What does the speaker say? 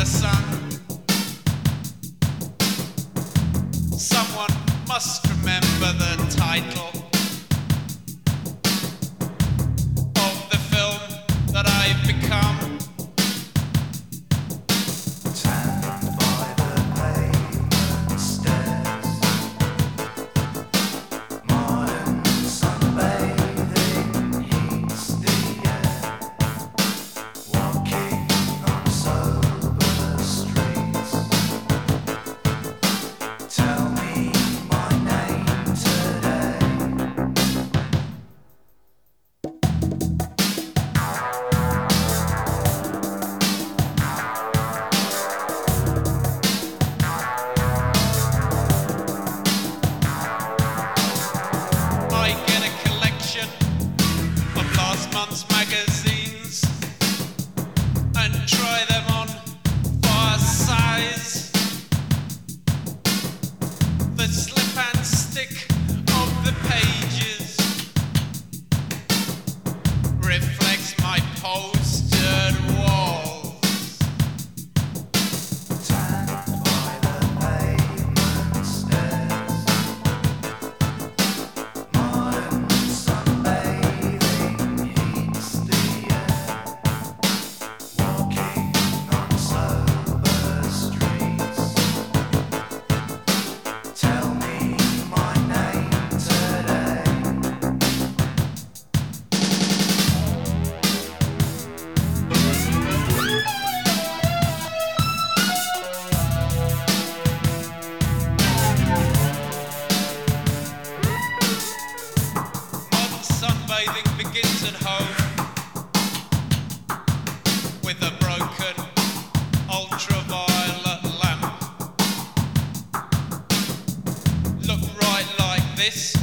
the sun. Someone must remember the title of the film that I've become. Magazines and try them on for size. The slip and stick of the pages reflects my postered walls. Tanned by the pavement stairs, modern sunbathing. Sunbathing begins at home with a broken ultraviolet lamp. Look right like this.